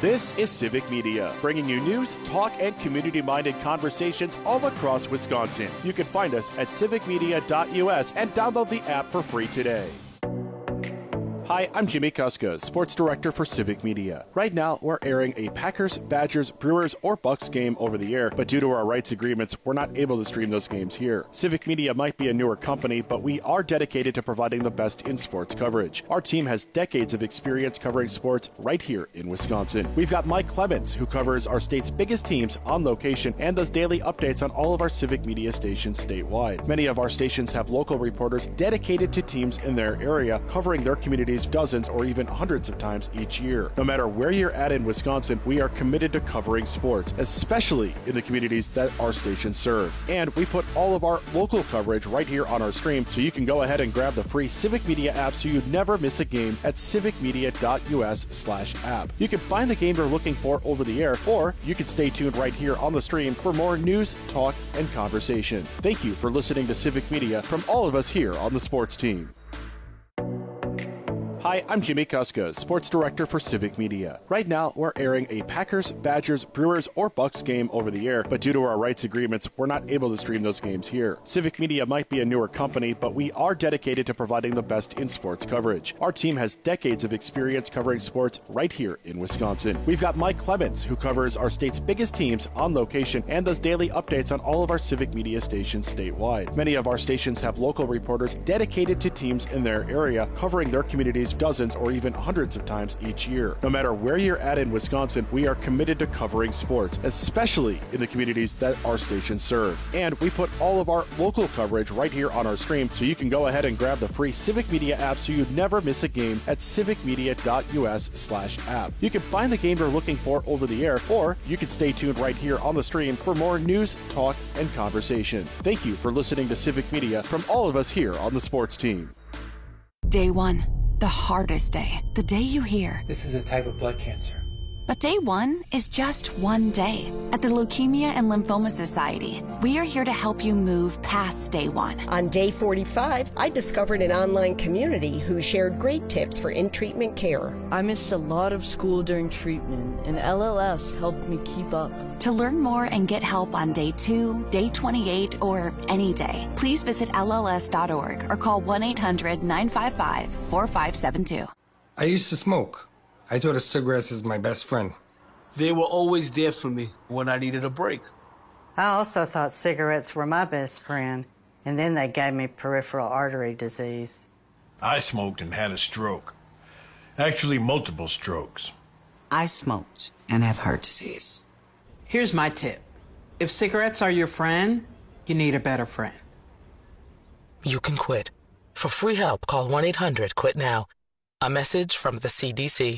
This is Civic Media, bringing you news, talk, and community-minded conversations all across Wisconsin. You can find us at civicmedia.us and download the app for free today. Hi, I'm Jimmy Kuska, Sports Director for Civic Media. Right now, we're airing a Packers, Badgers, Brewers, or Bucks game over the air, but due to our rights agreements, we're not able to stream those games here. Civic Media might be a newer company, but we are dedicated to providing the best in sports coverage. Our team has decades of experience covering sports right here in Wisconsin. We've got Mike Clemens, who covers our state's biggest teams on location and does daily updates on all of our Civic Media stations statewide. Many of our stations have local reporters dedicated to teams in their area, covering their communities dozens or even hundreds of times each year. No matter where you're at in Wisconsin, we are committed to covering sports, especially in the communities that our stations serve. And we put all of our local coverage right here on our stream, so you can go ahead and grab the free Civic Media app so you never miss a game at civicmedia.us/app. You can find the game you're looking for over the air, or you can stay tuned right here on the stream for more news, talk, and conversation. Thank you for listening to Civic Media from all of us here on the sports team. Hi, I'm Jimmy Kuska, Sports Director for Civic Media. Right now, we're airing a Packers, Badgers, Brewers, or Bucks game over the air, but due to our rights agreements, we're not able to stream those games here. Civic Media might be a newer company, but we are dedicated to providing the best in sports coverage. Our team has decades of experience covering sports right here in Wisconsin. We've got Mike Clemens, who covers our state's biggest teams on location and does daily updates on all of our Civic Media stations statewide. Many of our stations have local reporters dedicated to teams in their area, covering their communities dozens or even hundreds of times each year. No matter where you're at in Wisconsin, we are committed to covering sports, especially in the communities that our stations serve. And we put all of our local coverage right here on our stream, so you can go ahead and grab the free Civic Media app so you never miss a game at civicmedia.us/app. You can find the game you're looking for over the air, or you can stay tuned right here on the stream for more news, talk, and conversation. Thank you for listening to Civic Media from all of us here on the sports team. Day one. The hardest day. The day you hear, "This is a type of blood cancer." But day one is just one day. At the Leukemia and Lymphoma Society, we are here to help you move past day one. On day 45, I discovered an online community who shared great tips for in-treatment care. I missed a lot of school during treatment, and LLS helped me keep up. To learn more and get help on day 2, day 28, or any day, please visit LLS.org or call 1-800-955-4572. I used to smoke. I thought of cigarettes as my best friend. They were always there for me when I needed a break. I also thought cigarettes were my best friend, and then they gave me peripheral artery disease. I smoked and had a stroke. Actually, multiple strokes. I smoked and have heart disease. Here's my tip. If cigarettes are your friend, you need a better friend. You can quit. For free help, call 1-800-QUIT-NOW. A message from the CDC.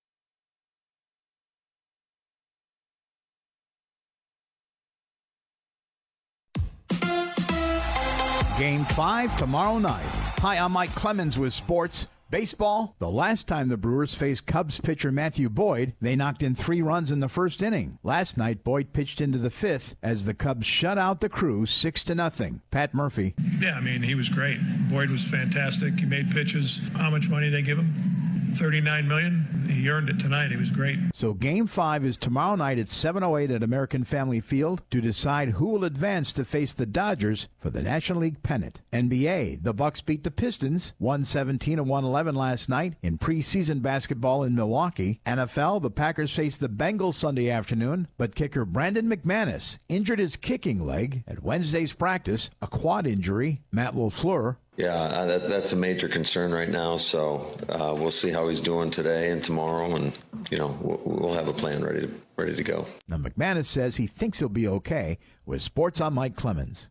Game 5 tomorrow night. Hi, I'm Mike Clemens with sports. Baseball, the last time the Brewers faced Cubs pitcher Matthew Boyd, they knocked in 3 runs in the first inning. Last night, Boyd pitched into the 5th as the Cubs shut out the Crew 6-0. Pat Murphy. Yeah, I mean, he was great. Boyd was fantastic. He made pitches. How much money did they give him? $39 million. He earned it tonight. He was great. So Game 5 is tomorrow night at 7:08 at American Family Field to decide who will advance to face the Dodgers for the National League pennant. NBA, the Bucks beat the Pistons 117-111 last night in preseason basketball in Milwaukee. NFL, the Packers face the Bengals Sunday afternoon, but kicker Brandon McManus injured his kicking leg at Wednesday's practice, a quad injury. Matt LaFleur. Yeah, that's a major concern right now. So we'll see how he's doing today and tomorrow, and we'll have a plan ready to go. Now McManus says he thinks he'll be okay. With sports, I'm Mike Clemens.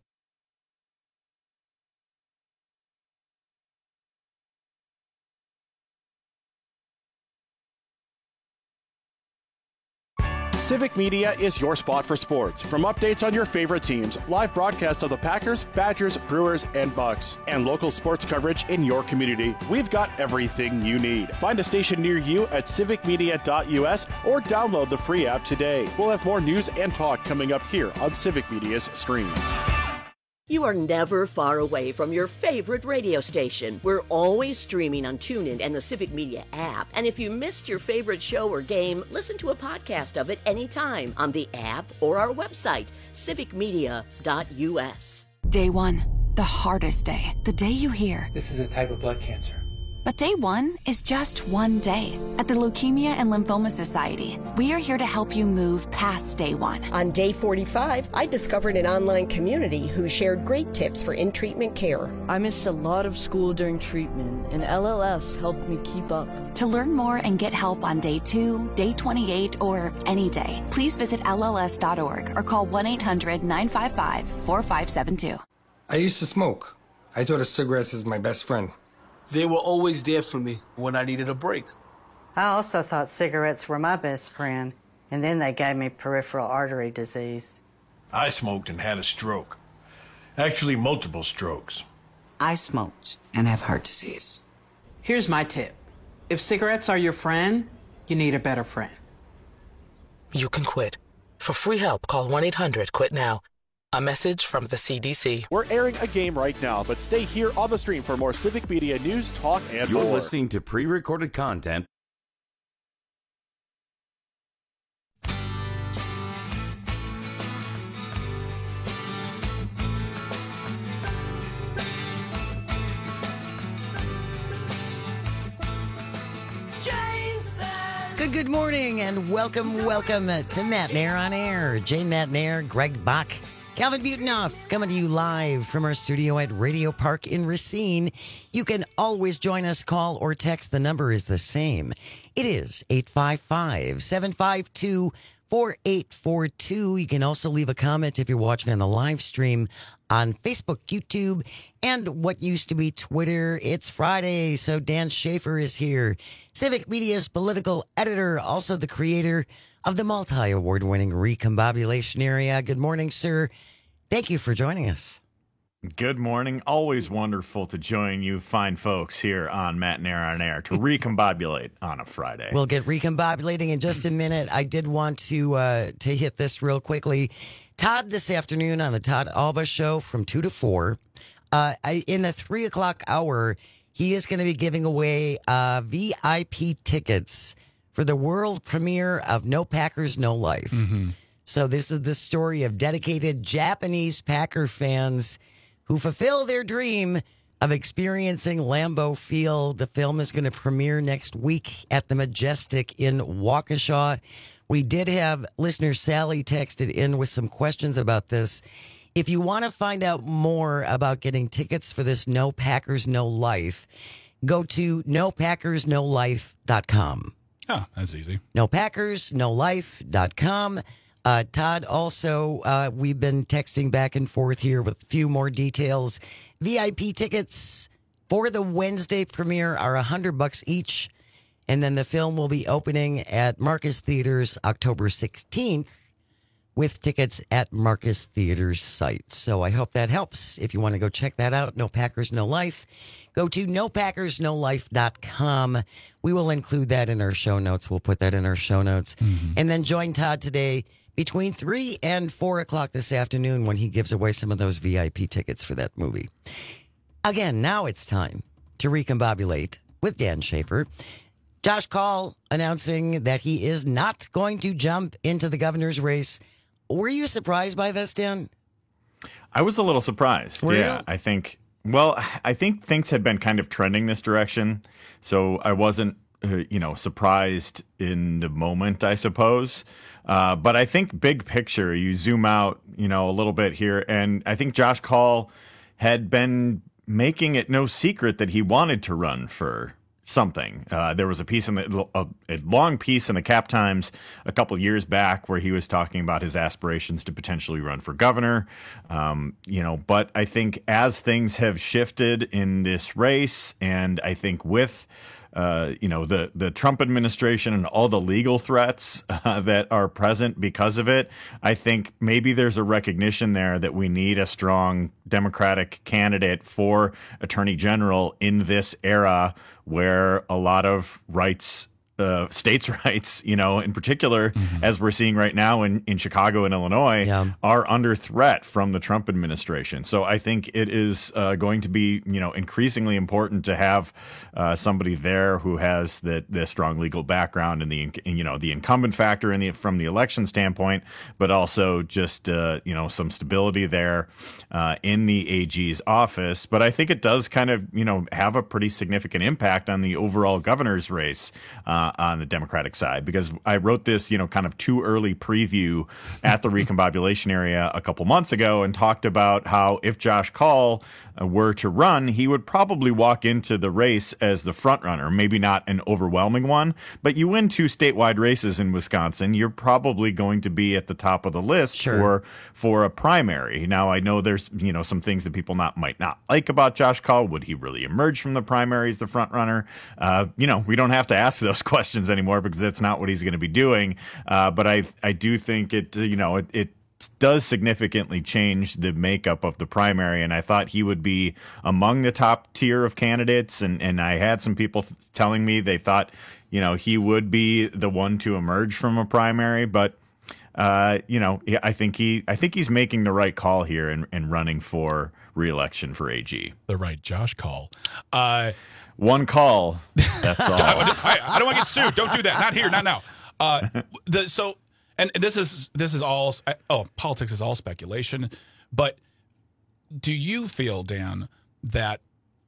Civic Media is your spot for sports. From updates on your favorite teams, live broadcasts of the Packers, Badgers, Brewers, and Bucks, and local sports coverage in your community, we've got everything you need. Find a station near you at civicmedia.us or download the free app today. We'll have more news and talk coming up here on Civic Media's stream. You are never far away from your favorite radio station. We're always streaming on TuneIn and the Civic Media app. And if you missed your favorite show or game, listen to a podcast of it anytime on the app or our website, civicmedia.us. Day one, the hardest day. The day you hear, "This is a type of blood cancer." But day one is just one day. At the Leukemia and Lymphoma Society, we are here to help you move past day one. On day 45, I discovered an online community who shared great tips for in-treatment care. I missed a lot of school during treatment, and LLS helped me keep up. To learn more and get help on day 2, day 28, or any day, please visit LLS.org or call 1-800-955-4572. I used to smoke. I thought of cigarettes as my best friend. They were always there for me when I needed a break. I also thought cigarettes were my best friend, and then they gave me peripheral artery disease. I smoked and had a stroke. Actually, multiple strokes. I smoked and have heart disease. Here's my tip. If cigarettes are your friend, you need a better friend. You can quit. For free help, call 1-800-QUIT-NOW. A message from the CDC. We're airing a game right now, but stay here on the stream for more Civic Media news, talk, and more. You're listening to pre-recorded content. Good morning and welcome to Matt Nair on Air. Jane Matt Nair, Greg Bach, Calvin Butenhoff coming to you live from our studio at Radio Park in Racine. You can always join us, call or text. The number is the same. It is 855-752-4842. You can also leave a comment if you're watching on the live stream on Facebook, YouTube, and what used to be Twitter. It's Friday, so Dan Schaefer is here. Civic Media's political editor, also the creator of the multi-award-winning Recombobulation Area. Good morning, sir. Thank you for joining us. Good morning. Always wonderful to join you fine folks here on Matt Nair on Air to recombobulate on a Friday. We'll get recombobulating in just a minute. I did want to hit this real quickly. Todd this afternoon on the Todd Alba Show from 2 to 4. In the 3 o'clock hour, he is going to be giving away VIP tickets for the world premiere of No Packers, No Life. Mm-hmm. So this is the story of dedicated Japanese Packer fans who fulfill their dream of experiencing Lambeau Field. The film is going to premiere next week at the Majestic in Waukesha. We did have listener Sally texted in with some questions about this. If you want to find out more about getting tickets for this No Packers, No Life, go to nopackersnolife.com. Oh, that's easy. nopackersnolife.com. Todd, also, we've been texting back and forth here with a few more details. VIP tickets for the Wednesday premiere are $100 each. And then the film will be opening at Marcus Theaters October 16th with tickets at Marcus Theaters site. So I hope that helps. If you want to go check that out, No Packers, No Life, go to nopackersnolife.com. We will include that in our show notes. We'll put that in our show notes. Mm-hmm. And then join Todd today between 3 and 4 o'clock this afternoon when he gives away some of those VIP tickets for that movie. Again, now it's time to recombobulate with Dan Schaefer. Josh Kaul announcing that he is not going to jump into the governor's race. Were you surprised by this, Dan? I was a little surprised. Were you? I think things had been kind of trending this direction. So I wasn't, surprised in the moment, I suppose. But I think big picture, you zoom out, a little bit here. And I think Josh Kaul had been making it no secret that he wanted to run for something. There was a long piece in the Cap Times a couple years back where he was talking about his aspirations to potentially run for governor. But I think as things have shifted in this race, and I think with the Trump administration and all the legal threats that are present because of it, I think maybe there's a recognition there that we need a strong Democratic candidate for Attorney General in this era where a lot of rights states' rights, in particular, as we're seeing right now in Chicago and Illinois, are under threat from the Trump administration. So I think it is going to be, increasingly important to have somebody there who has the strong legal background and the incumbent factor from the election standpoint, but also just some stability there in the AG's office. But I think it does kind of have a pretty significant impact on the overall governor's race on the Democratic side, because I wrote this kind of too early preview at the recombobulation area a couple months ago and talked about how if Josh Kaul were to run, he would probably walk into the race as the front runner, maybe not an overwhelming one, but you win 2 statewide races in Wisconsin, you're probably going to be at the top of the list for a primary. Now, I know there's some things that people might not like about Josh Kaul. Would he really emerge from the primary as the front runner? We don't have to ask those questions anymore because that's not what he's going to be doing. But I do think it does significantly change the makeup of the primary, and I thought he would be among the top tier of candidates, and I had some people telling me they thought he would be the one to emerge from a primary, but I think he's making the right call here and running for re-election for AG. The right Josh Kaul. One call. That's all. I don't want to get sued. Don't do that. Not here. Not now. And this is all. Politics is all speculation. But do you feel, Dan, that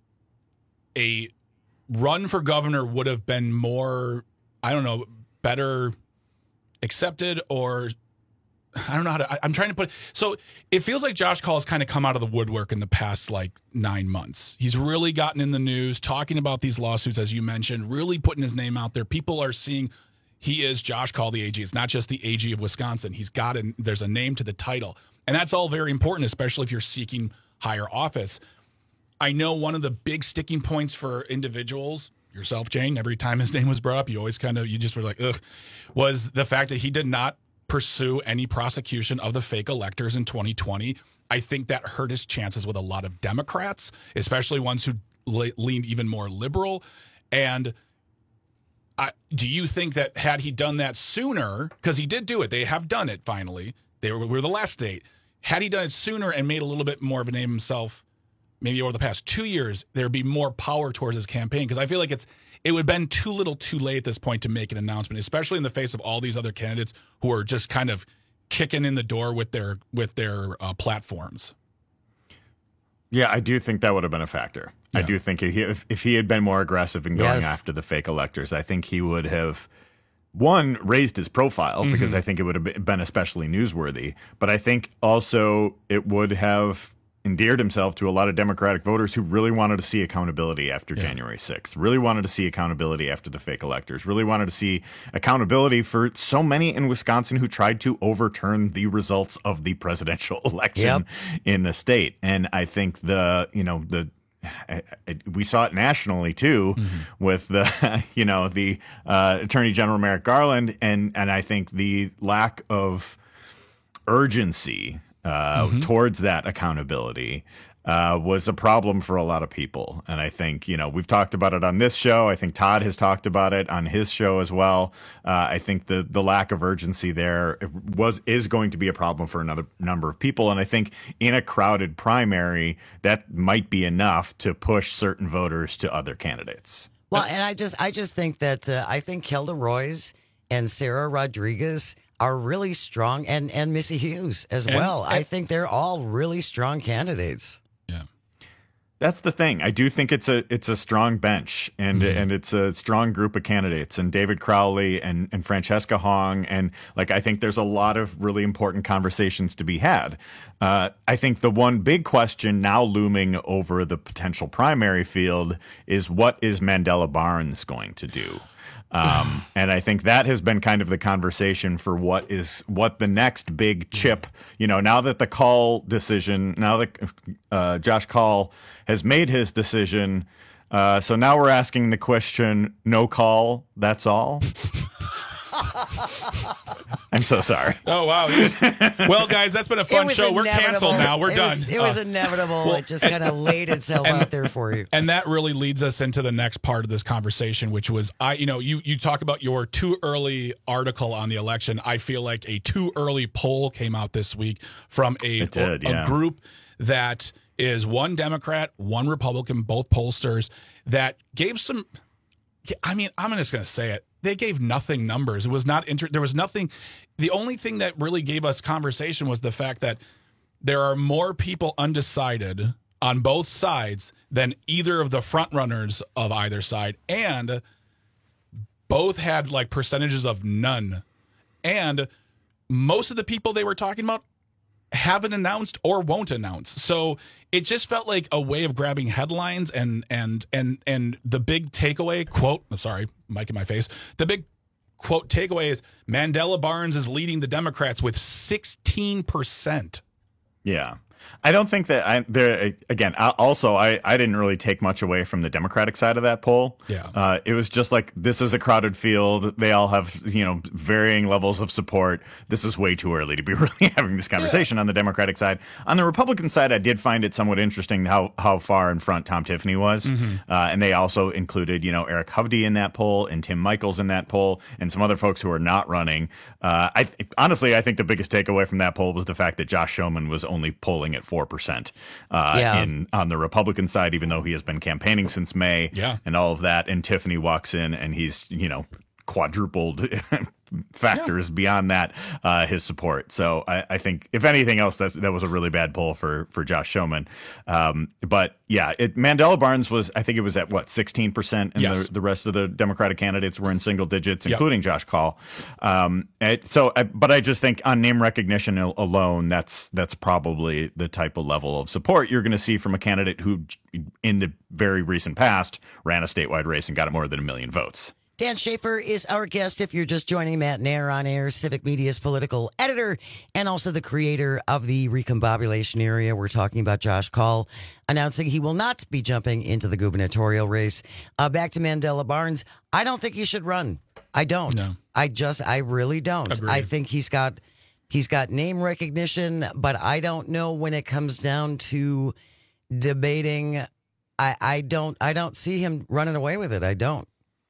a run for governor would have been more, better accepted, or I don't know how to, I'm trying to put it. So it feels like Josh Kaul has kind of come out of the woodwork in the past 9 months. He's really gotten in the news, talking about these lawsuits, as you mentioned, really putting his name out there. People are seeing he is Josh Kaul, the AG. It's not just the AG of Wisconsin. There's a name to the title. And that's all very important, especially if you're seeking higher office. I know one of the big sticking points for individuals, yourself, Jane, every time his name was brought up, you just were like, ugh, was the fact that he did not pursue any prosecution of the fake electors in 2020. I think that hurt his chances with a lot of Democrats, especially ones who leaned even more liberal. And do you think that had he done that sooner, because he did do it, they have done it finally, we're the last state, had he done it sooner and made a little bit more of a name himself, maybe over the past 2 years, there'd be more power towards his campaign? Because I feel like it would have been too little too late at this point to make an announcement, especially in the face of all these other candidates who are just kind of kicking in the door with their platforms. Yeah, I do think that would have been a factor. Yeah. I do think if he had been more aggressive in going after the fake electors, I think he would have, one, raised his profile, because I think it would have been especially newsworthy. But I think also it would have endeared himself to a lot of Democratic voters who really wanted to see accountability after January 6th, really wanted to see accountability after the fake electors, really wanted to see accountability for so many in Wisconsin who tried to overturn the results of the presidential election in the state. And I think we saw it nationally too, with the Attorney General Merrick Garland, and I think the lack of urgency towards that accountability was a problem for a lot of people. And I think, we've talked about it on this show. I think Todd has talked about it on his show as well. I think the lack of urgency there is going to be a problem for another number of people. And I think in a crowded primary, that might be enough to push certain voters to other candidates. Well, and I just think that I think Kelda Roys and Sarah Rodriguez are really strong, and Missy Hughes as well. I think they're all really strong candidates. Yeah, that's the thing. I do think it's a strong bench, and it's a strong group of candidates. And David Crowley and Francesca Hong, and I think there's a lot of really important conversations to be had. I think the one big question now looming over the potential primary field is, what is Mandela Barnes going to do? And I think that has been kind of the conversation for what the next big chip, now that the Kaul decision, now that Josh Kaul has made his decision. So now we're asking the question, no call, that's all. I'm so sorry. Oh, wow. Well, guys, that's been a fun show. We're canceled now. We're done. It was inevitable. It just kind of laid itself out there for you. And that really leads us into the next part of this conversation, which was, you talk about your too early article on the election. I feel like a too early poll came out this week from a group that is one Democrat, one Republican, both pollsters, that gave some, I'm just going to say it. They gave nothing numbers. It was not there was nothing. The only thing that really gave us conversation was the fact that there are more people undecided on both sides than either of the front runners of either side, and both had like percentages of none. And most of the people they were talking about haven't announced or won't announce. So it just felt like a way of grabbing headlines and the big takeaway quote, I'm sorry, mic in my face. The big quote takeaway is Mandela Barnes is leading the Democrats with 16%. Yeah. I don't think that I didn't really take much away from the Democratic side of that poll. Yeah. It was just like, this is a crowded field. They all have, varying levels of support. This is way too early to be really having this conversation on the Democratic side. On the Republican side, I did find it somewhat interesting how far in front Tom Tiffany was. Mm-hmm. And they also included, Eric Hovde in that poll and Tim Michels in that poll and some other folks who are not running. Honestly, I think the biggest takeaway from that poll was the fact that Josh Schoeman was only polling at 4% on the Republican side, even though he has been campaigning since May and all of that. And Tiffany walks in and he's, quadrupled factors beyond that, his support. So I think, if anything else, that was a really bad poll for Josh Schoeman. But yeah, Mandela Barnes was, I think it was at 16%, and the rest of the Democratic candidates were in single digits, including Josh Kaul. But I just think on name recognition alone, that's probably the type of level of support you're going to see from a candidate who, in the very recent past, ran a statewide race and got more than 1 million votes. Dan Schaefer is our guest. If you're just joining, Matt Nair on air, Civic Media's political editor and also the creator of the Recombobulation Area. We're talking about Josh Kaul announcing he will not be jumping into the gubernatorial race. Back to Mandela Barnes. I don't think he should run. I don't. No. I really don't. Agreed. I think he's got name recognition, but I don't know when it comes down to debating. I don't see him running away with it. I don't.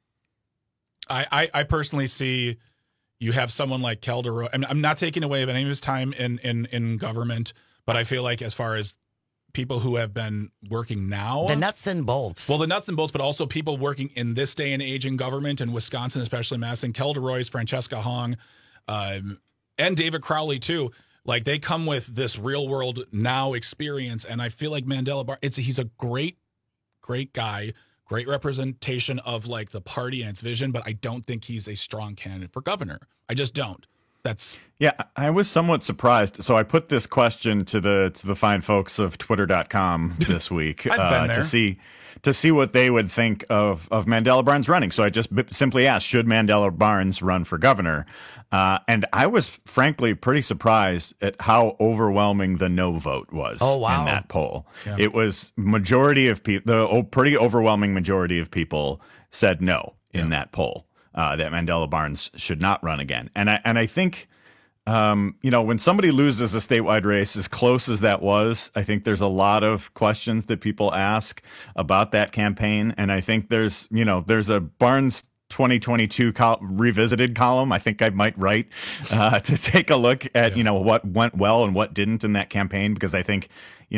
I personally see you have someone like Calderon. I'm not taking away any of his time in government, but I feel like as far as people who have been working now, the nuts and bolts. Well, the nuts and bolts, but also people working in this day and age in government in Wisconsin, especially Madison, Kelderoy's, Francesca Hong, and David Crowley too. Like, they come with this real world now experience, and I feel like Mandela Barnes, he's a great guy. Great representation of like the party and its vision, but I don't think he's a strong candidate for governor. I just don't. I was somewhat surprised. So I put this question to the fine folks of Twitter.com this week to see what they would think of Mandela Barnes running. So I just simply asked, should Mandela Barnes run for governor? And I was frankly pretty surprised at how overwhelming the no vote was in that poll. Yeah. It was majority of people, pretty overwhelming majority of people said no in that poll, that Mandela Barnes should not run again. And I think, when somebody loses a statewide race as close as that was, I think there's a lot of questions that people ask about that campaign. And I think there's a Barnes 2022 revisited column I think I might write to take a look at what went well and what didn't in that campaign, because I think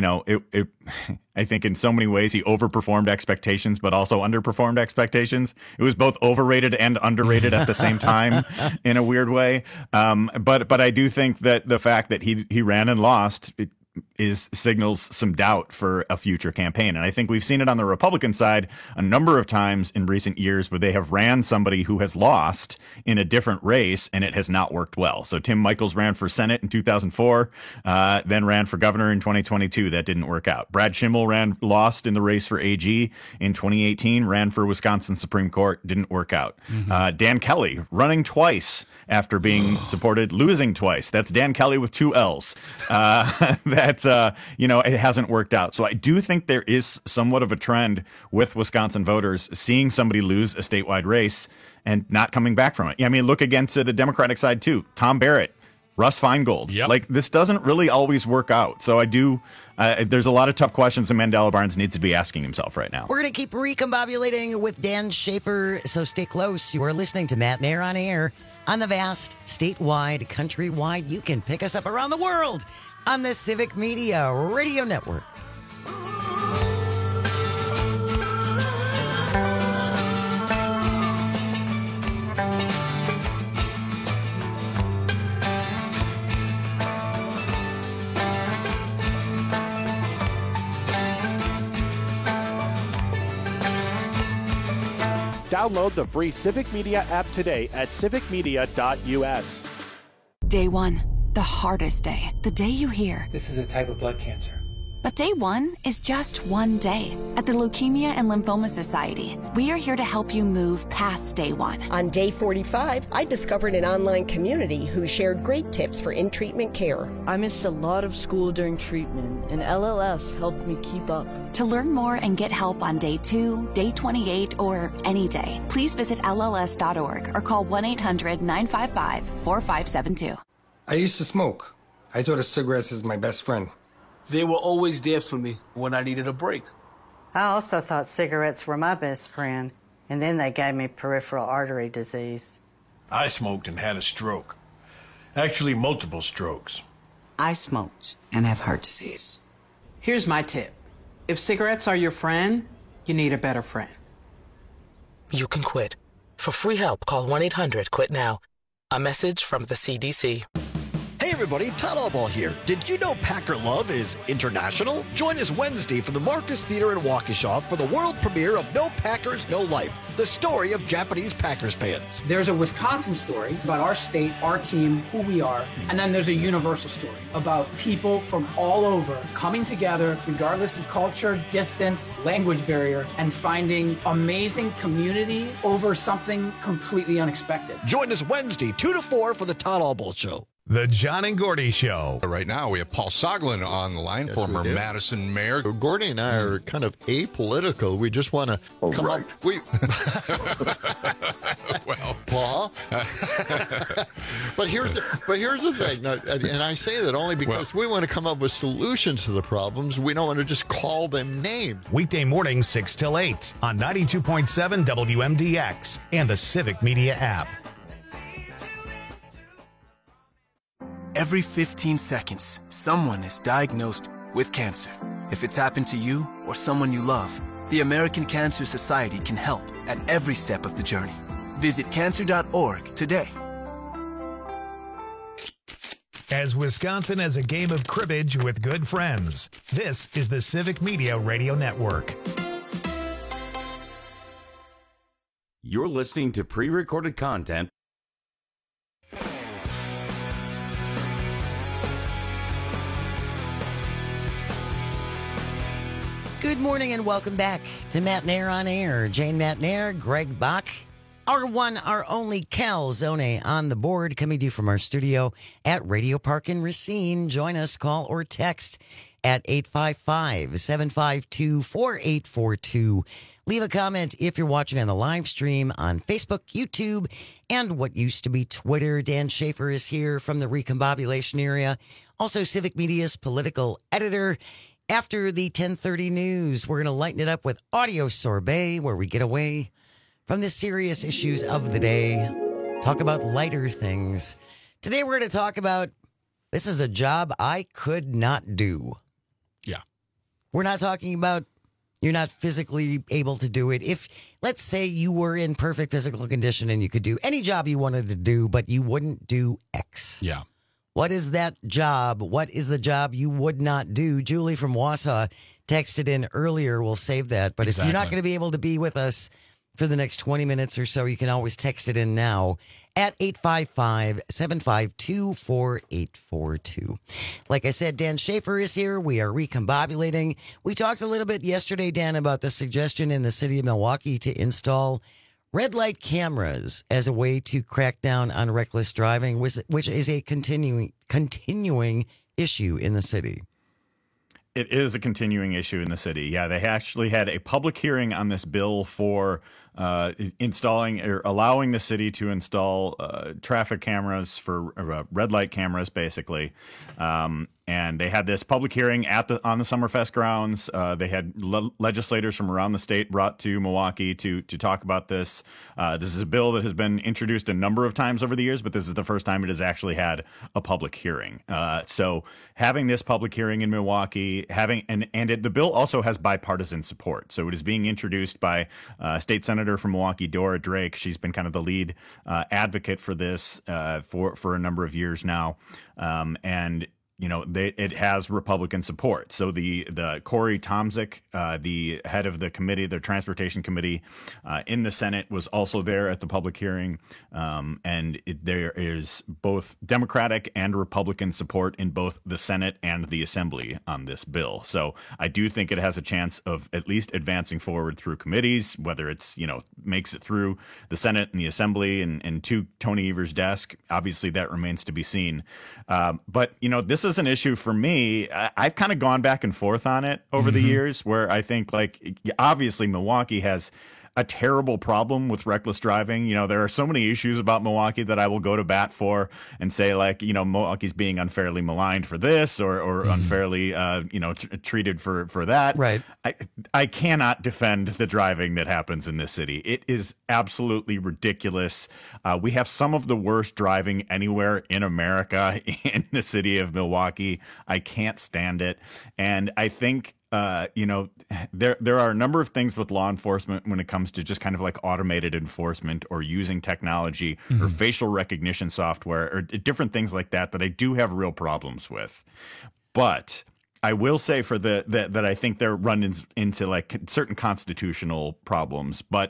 I think in so many ways he overperformed expectations but also underperformed expectations. It was both overrated and underrated at the same time in a weird way, but I do think that the fact that he ran and lost signals some doubt for a future campaign. And I think we've seen it on the Republican side a number of times in recent years where they have ran somebody who has lost in a different race and it has not worked well. So Tim Michels ran for Senate in 2004, then ran for governor in 2022. That didn't work out. Brad Schimmel lost in the race for AG in 2018, ran for Wisconsin Supreme Court, didn't work out. Mm-hmm. Dan Kelly running twice after being supported, losing twice. That's Dan Kelly with 2 L's. That's it hasn't worked out. So I do think there is somewhat of a trend with Wisconsin voters seeing somebody lose a statewide race and not coming back from it. I mean, look against the Democratic side too. Tom Barrett, Russ Feingold. Yep. Like, this doesn't really always work out. So I do. There's a lot of tough questions that Mandela Barnes needs to be asking himself right now. We're going to keep recombobulating with Dan Schaefer, so stay close. You are listening to Matt Nair on Air on the vast, statewide, countrywide. You can pick us up around the world on the Civic Media Radio Network. Download the free Civic Media app today at civicmedia.us. Day one, the hardest day. The day you hear, "This is a type of blood cancer." But day one is just one day. At the Leukemia and Lymphoma Society, we are here to help you move past day one. On day 45, I discovered an online community who shared great tips for in-treatment care. I missed a lot of school during treatment, and LLS helped me keep up. To learn more and get help on day 2, day 28, or any day, please visit LLS.org or call 1-800-955-4572. I used to smoke. I thought of cigarettes as my best friend. They were always there for me when I needed a break. I also thought cigarettes were my best friend, and then they gave me peripheral artery disease. I smoked and had a stroke. Actually, multiple strokes. I smoked and have heart disease. Here's my tip. If cigarettes are your friend, you need a better friend. You can quit. For free help, call 1-800-QUIT-NOW. A message from the CDC. Hey everybody, Todd Allball here. Did you know Packer Love is international? Join us Wednesday from the Marcus Theater in Waukesha for the world premiere of No Packers, No Life, the story of Japanese Packers fans. There's a Wisconsin story about our state, our team, who we are, and then there's a universal story about people from all over coming together, regardless of culture, distance, language barrier, and finding amazing community over something completely unexpected. Join us Wednesday, 2 to 4 for the Todd Allball Show. The John and Gordy Show. Right now, we have Paul Soglin on the line, former Madison mayor. Gordy and I are kind of apolitical. We just want to come up. Well, Paul. But here's the thing, and I say that only because we want to come up with solutions to the problems. We don't want to just call them names. Weekday mornings 6 till 8 on 92.7 WMDX and the Civic Media app. Every 15 seconds, someone is diagnosed with cancer. If it's happened to you or someone you love, the American Cancer Society can help at every step of the journey. Visit cancer.org today. As Wisconsin has a game of cribbage with good friends, this is the Civic Media Radio Network. You're listening to pre-recorded content. Good morning and welcome back to Matt Nair on Air. Jane Matt Nair, Greg Bach, our one, our only Cal Zone on the board, coming to you from our studio at Radio Park in Racine. Join us, call or text at 855-752-4842. Leave a comment if you're watching on the live stream on Facebook, YouTube, and what used to be Twitter. Dan Schaefer is here from the Recombobulation area, also Civic Media's political editor. After the 10:30 news, we're going to lighten it up with Audio Sorbet, where we get away from the serious issues of the day, talk about lighter things. Today we're going to talk about, this is a job I could not do. Yeah. We're not talking about you're not physically able to do it. If, let's say you were in perfect physical condition and you could do any job you wanted to do, but you wouldn't do X. Yeah. What is that job? What is the job you would not do? Julie from Wausau texted in earlier. We'll save that. But If you're not going to be able to be with us for the next 20 minutes or so, you can always text it in now at 855-752-4842. Like I said, Dan Schaefer is here. We are recombobulating. We talked a little bit yesterday, Dan, about the suggestion in the city of Milwaukee to install red light cameras as a way to crack down on reckless driving, which is a continuing issue in the city. It is a continuing issue in the city. Yeah, they actually had a public hearing on this bill for installing or allowing the city to install traffic cameras for red light cameras, basically. And they had this public hearing on the Summerfest grounds. They had legislators from around the state brought to Milwaukee to talk about this. This is a bill that has been introduced a number of times over the years, but this is the first time it has actually had a public hearing. So having this public hearing in Milwaukee, the bill also has bipartisan support. So it is being introduced by State Senator from Milwaukee, Dora Drake. She's been kind of the lead advocate for this for a number of years now, and it has Republican support. So the Corey Tomczyk, the head of the committee, the transportation committee in the Senate, was also there at the public hearing. And there is both Democratic and Republican support in both the Senate and the Assembly on this bill. So I do think it has a chance of at least advancing forward through committees, whether it's, makes it through the Senate and the Assembly and to Tony Evers' desk. Obviously, that remains to be seen. But, this is an issue for me. I've kind of gone back and forth on it over the years, where I think, obviously Milwaukee has a terrible problem with reckless driving. There are so many issues about Milwaukee that I will go to bat for and say, Milwaukee's being unfairly maligned for this or unfairly, treated for that. Right. I cannot defend the driving that happens in this city. It is absolutely ridiculous. We have some of the worst driving anywhere in America in the city of Milwaukee. I can't stand it. And I think, there are a number of things with law enforcement when it comes to just kind of like automated enforcement or using technology or facial recognition software or different things like that I do have real problems with. But I will say that I think they're run into certain constitutional problems. But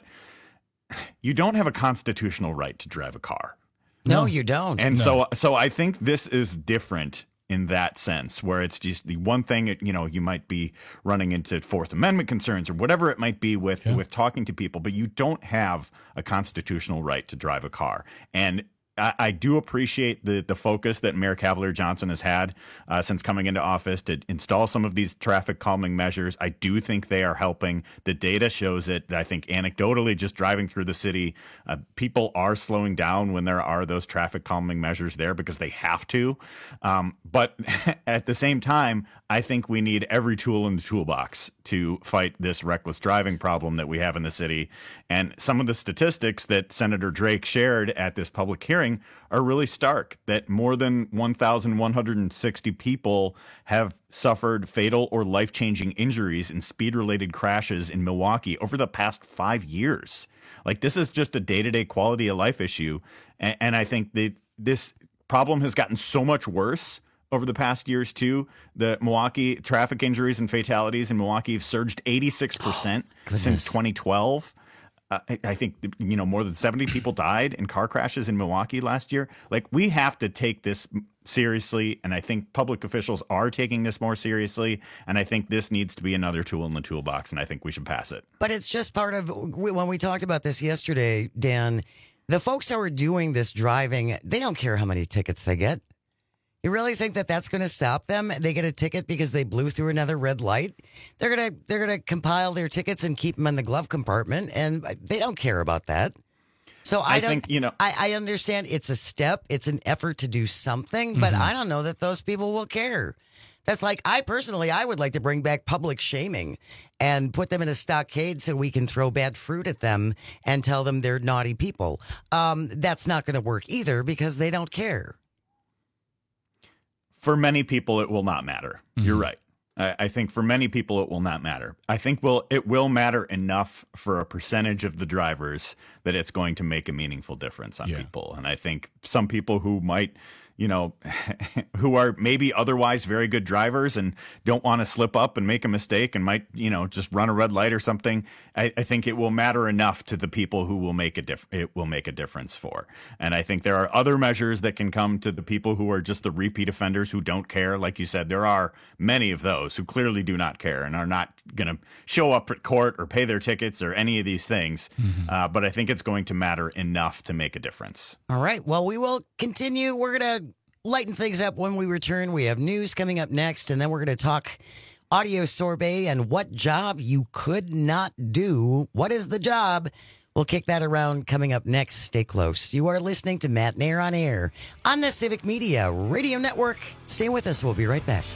you don't have a constitutional right to drive a car. No, you don't. And so I think this is different in that sense, where it's just the one thing, you might be running into Fourth Amendment concerns or whatever it might be with talking to people, but you don't have a constitutional right to drive a car. And I do appreciate the focus that Mayor Cavalier Johnson has had since coming into office to install some of these traffic calming measures. I do think they are helping. The data shows it. I think anecdotally, just driving through the city, people are slowing down when there are those traffic calming measures there because they have to. But at the same time, I think we need every tool in the toolbox to fight this reckless driving problem that we have in the city. And some of the statistics that Senator Drake shared at this public hearing are really stark, that more than 1,160 people have suffered fatal or life-changing injuries in speed-related crashes in Milwaukee over the past 5 years. This is just a day-to-day quality of life issue. And I think that this problem has gotten so much worse over the past years, too. The Milwaukee traffic injuries and fatalities in Milwaukee have surged 86% since 2012. I think, more than 70 people died in car crashes in Milwaukee last year. We have to take this seriously, and I think public officials are taking this more seriously, and I think this needs to be another tool in the toolbox, and I think we should pass it. But it's just part of, when we talked about this yesterday, Dan, the folks who are doing this driving, they don't care how many tickets they get. You really think that that's going to stop them? They get a ticket because they blew through another red light? They're gonna compile their tickets and keep them in the glove compartment, and they don't care about that. So I think, I understand it's a step, it's an effort to do something, but I don't know that those people will care. That's I personally would like to bring back public shaming and put them in a stockade so we can throw bad fruit at them and tell them they're naughty people. That's not going to work either because they don't care. For many people, it will not matter. You're right. I think for many people, it will not matter. I think it will matter enough for a percentage of the drivers that it's going to make a meaningful difference on people. And I think some people who might, who are maybe otherwise very good drivers and don't want to slip up and make a mistake and might, just run a red light or something. I think it will matter enough to the people who will it will make a difference for. And I think there are other measures that can come to the people who are just the repeat offenders who don't care. Like you said, there are many of those who clearly do not care and are not going to show up at court or pay their tickets or any of these things. But I think it's going to matter enough to make a difference. All right. Well, we will continue. We're going to lighten things up when we return. We have news coming up next, and then we're going to talk audio sorbet, and what job you could not do. What is the job? We'll kick that around coming up next. Stay close. You are listening to Matt Nair on Air on the Civic Media Radio Network. Stay with us. We'll be right back.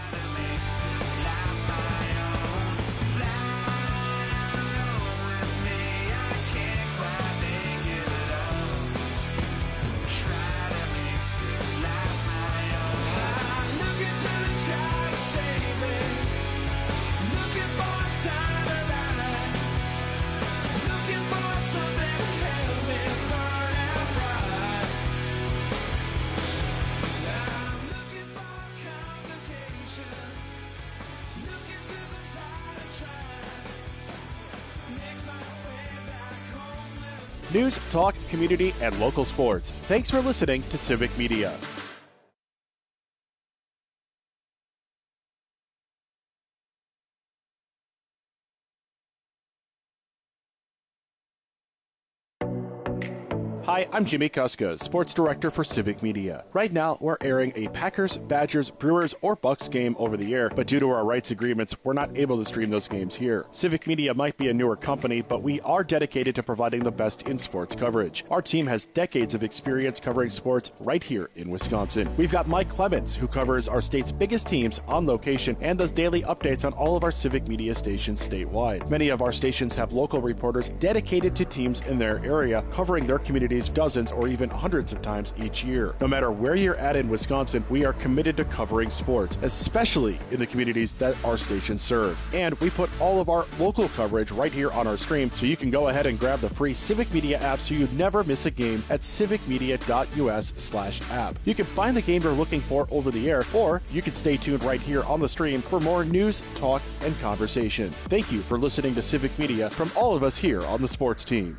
News, talk, community, and local sports. Thanks for listening to Civic Media. Hi, I'm Jimmy Kuska, Sports Director for Civic Media. Right now, we're airing a Packers, Badgers, Brewers, or Bucks game over the air, but due to our rights agreements, we're not able to stream those games here. Civic Media might be a newer company, but we are dedicated to providing the best in sports coverage. Our team has decades of experience covering sports right here in Wisconsin. We've got Mike Clemens, who covers our state's biggest teams on location and does daily updates on all of our Civic Media stations statewide. Many of our stations have local reporters dedicated to teams in their area, covering their communities dozens or even hundreds of times each year. No matter where you're at in Wisconsin, we are committed to covering sports, especially in the communities that our stations serve. And we put all of our local coverage right here on our stream, so you can go ahead and grab the free Civic Media app so you never miss a game at civicmedia.us/app. You can find the game you're looking for over the air, or you can stay tuned right here on the stream for more news, talk, and conversation. Thank you for listening to Civic Media from all of us here on the sports team.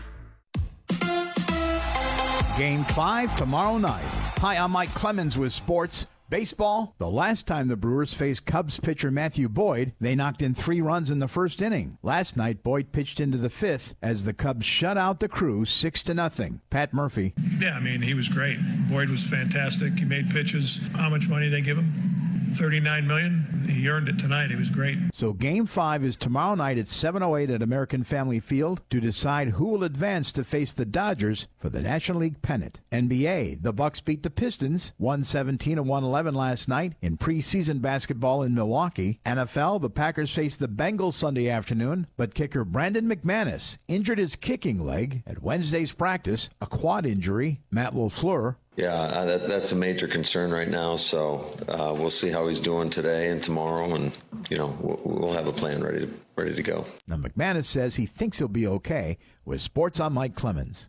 Game 5 tomorrow night. Hi, I'm Mike Clemens with sports. Baseball, the last time the Brewers faced Cubs pitcher Matthew Boyd, they knocked in 3 runs in the first inning. Last night, Boyd pitched into the 5th as the Cubs shut out the Crew 6-0. Pat Murphy. Yeah, I mean, he was great. Boyd was fantastic. He made pitches. How much money did they give him? $39 million. He earned it tonight. He was great. So Game 5 is tomorrow night at 7:08 at American Family Field to decide who will advance to face the Dodgers for the National League pennant. NBA, the Bucks beat the Pistons 117-111 last night in preseason basketball in Milwaukee. NFL, the Packers face the Bengals Sunday afternoon, but kicker Brandon McManus injured his kicking leg at Wednesday's practice, a quad injury. Matt LaFleur. Yeah, that's a major concern right now. So we'll see how he's doing today and tomorrow, and we'll have a plan ready to go. Now McManus says he thinks he'll be okay. With Sports, I'm Mike Clemens.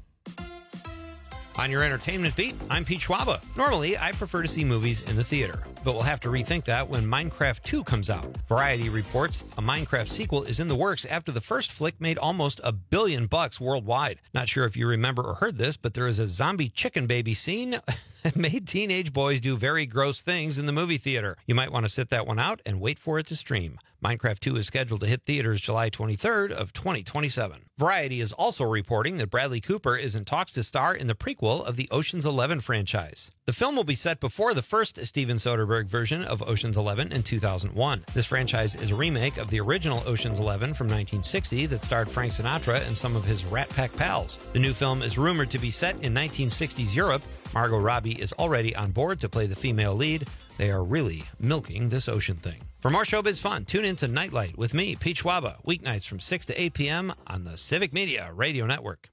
On your entertainment beat, I'm Pete Schwaba. Normally, I prefer to see movies in the theater, but we'll have to rethink that when Minecraft 2 comes out. Variety reports a Minecraft sequel is in the works after the first flick made almost $1 billion worldwide. Not sure if you remember or heard this, but there is a zombie chicken baby scene that made teenage boys do very gross things in the movie theater. You might want to sit that one out and wait for it to stream. Minecraft 2 is scheduled to hit theaters July 23rd of 2027. Variety is also reporting that Bradley Cooper is in talks to star in the prequel of the Ocean's 11 franchise. The film will be set before the first Steven Soderbergh version of Ocean's 11 in 2001. This franchise is a remake of the original Ocean's 11 from 1960 that starred Frank Sinatra and some of his Rat Pack pals. The new film is rumored to be set in 1960s Europe. Margot Robbie is already on board to play the female lead. They are really milking this ocean thing. For more showbiz fun, tune in to Nightlight with me, Pete Schwaba, weeknights from 6 to 8 p.m. on the Civic Media Radio Network.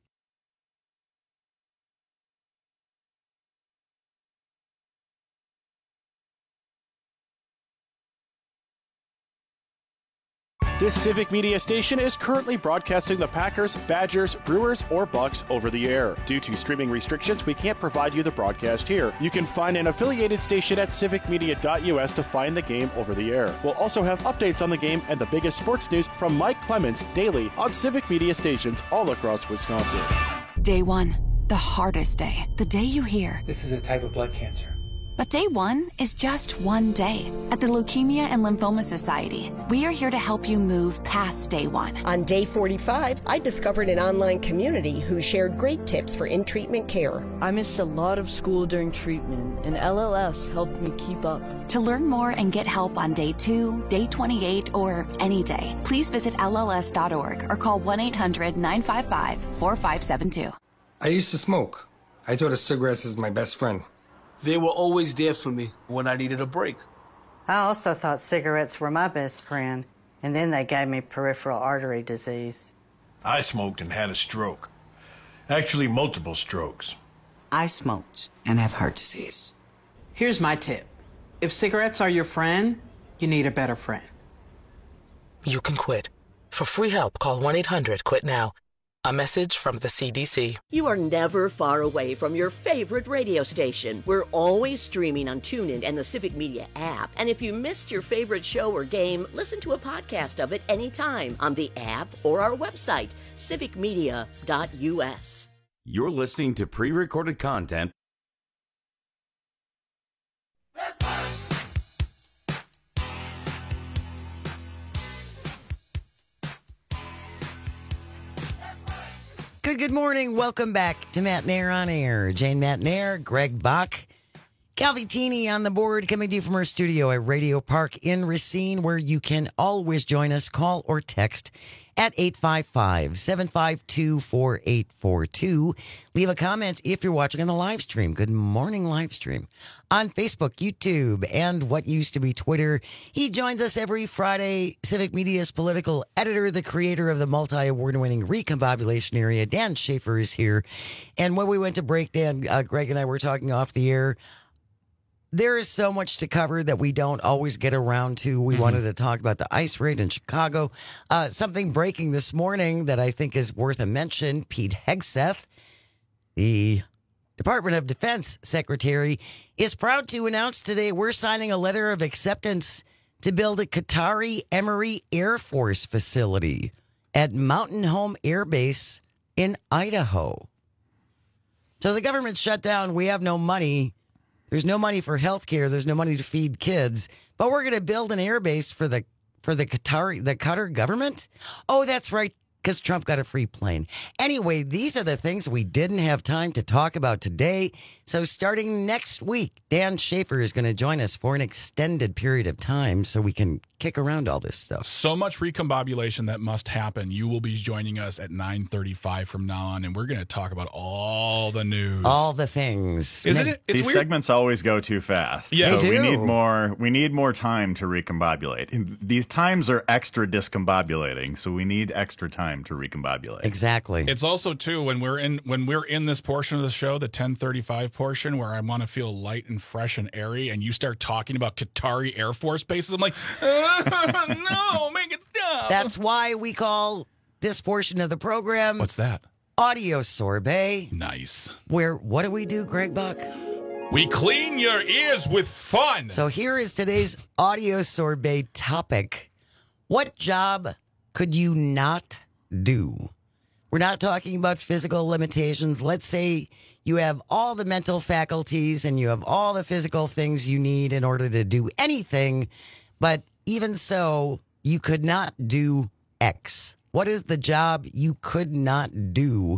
This Civic Media station is currently broadcasting the Packers, Badgers, Brewers, or Bucks over the air. Due to streaming restrictions, we can't provide you the broadcast here. You can find an affiliated station at civicmedia.us to find the game over the air. We'll also have updates on the game and the biggest sports news from Mike Clemens daily on Civic Media stations all across Wisconsin. Day 1, the hardest day. The day you hear, "This is a type of blood cancer. But day one is just one day. At the Leukemia and Lymphoma Society, we are here to help you move past day one. On day 45, I discovered an online community who shared great tips for in-treatment care. I missed a lot of school during treatment, and LLS helped me keep up. To learn more and get help on day 2, day 28, or any day, please visit LLS.org or call 1-800-955-4572. I used to smoke. I thought of cigarettes as my best friend. They were always there for me when I needed a break. I also thought cigarettes were my best friend, and then they gave me peripheral artery disease. I smoked and had a stroke. Actually, multiple strokes. I smoked and have heart disease. Here's my tip. If cigarettes are your friend, you need a better friend. You can quit. For free help, call 1-800-QUIT-NOW. A message from the CDC. You are never far away from your favorite radio station. We're always streaming on TuneIn and the Civic Media app. And if you missed your favorite show or game, listen to a podcast of it anytime on the app or our website, civicmedia.us. You're listening to pre-recorded content. Good morning. Welcome back to Matt Nair on Air. Jane Matt Nair, Greg Bach, Calvitini on the board, coming to you from our studio at Radio Park in Racine, where you can always join us, call or text at 855-752-4842. Leave a comment if you're watching on the live stream. Good morning, live stream. On Facebook, YouTube, and what used to be Twitter. He joins us every Friday. Civic Media's political editor, the creator of the multi-award-winning Recombobulation Area, Dan Schaefer, is here. And when we went to break, Dan, Greg and I were talking off the air. There is so much to cover that we don't always get around to. We wanted to talk about the ICE raid in Chicago. Something breaking this morning that I think is worth a mention. Pete Hegseth, the Department of Defense Secretary, is proud to announce today we're signing a letter of acceptance to build a Qatari Emory Air Force facility at Mountain Home Air Base in Idaho. So the government's shut down. We have no money. There's no money for health care. There's no money to feed kids. But we're going to build an air base for the Qatar government? Oh, that's right, because Trump got a free plane. Anyway, these are the things we didn't have time to talk about today. So starting next week, Dan Schaefer is going to join us for an extended period of time so we can kick around all this stuff. So much recombobulation that must happen. You will be joining us at 9:35 from now on, and we're going to talk about all the news. All the things. Isn't it? It's These weird. segments always go too fast. Yeah, so they we do. need more time to recombobulate. These times are extra discombobulating, so we need extra time to recombobulate. Exactly. It's also too when we're in this portion of the show, the 10:35 portion, where I want to feel light and fresh and airy, and you start talking about Qatari Air Force bases. I'm like, no, make it stop. That's why we call this portion of the program. What's that? Audio Sorbet. Nice. Where, what do we do, Greg Buck? We clean your ears with fun. So here is today's Audio Sorbet topic. What job could you not do? We're not talking about physical limitations. Let's say you have all the mental faculties and you have all the physical things you need in order to do anything, but even so, you could not do X. What is the job you could not do?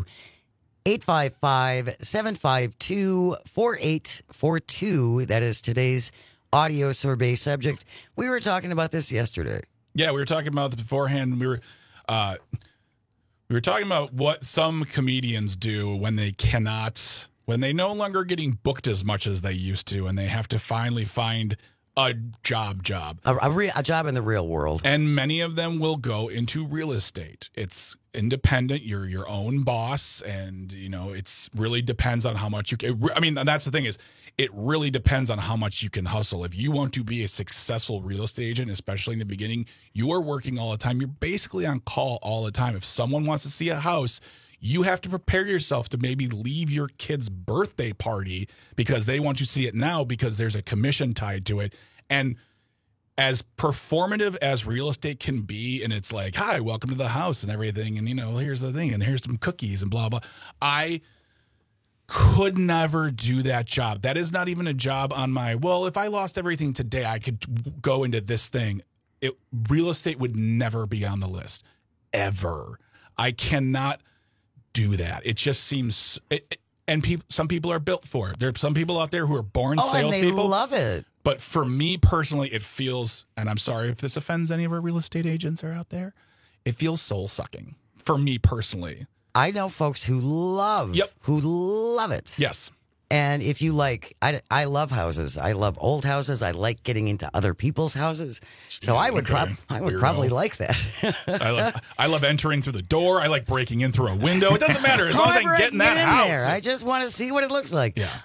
855-752-4842. That is today's Audio Sorbet subject. We were talking about this yesterday. Yeah, we were talking about it beforehand. We were talking about what some comedians do when they no longer getting booked as much as they used to, and they have to finally find a job. A job in the real world. And many of them will go into real estate. It's independent. You're your own boss, and it's really depends on how much you can. I mean, that's the thing is, it really depends on how much you can hustle. If you want to be a successful real estate agent, especially in the beginning, you are working all the time. You're basically on call all the time. If someone wants to see a house, you have to prepare yourself to maybe leave your kid's birthday party because they want to see it now because there's a commission tied to it. And as performative as real estate can be, and it's like, hi, welcome to the house and everything, and here's the thing, and here's some cookies and blah, blah. could never do that job. That is not even a job on my, well, if I lost everything today, I could go into this thing. Real estate would never be on the list, ever. I cannot do that. It just seems, some people are built for it. There are some people out there who are born salespeople. And they love it. But for me personally, it feels, and I'm sorry if this offends any of our real estate agents are out there, it feels soul-sucking for me personally. I know folks who love it. Yes. And if you like, I love houses. I love old houses. I like getting into other people's houses. So I would probably like that. I love entering through the door. I like breaking in through a window. It doesn't matter as long as I can get in that house. There. I just want to see what it looks like. Yeah.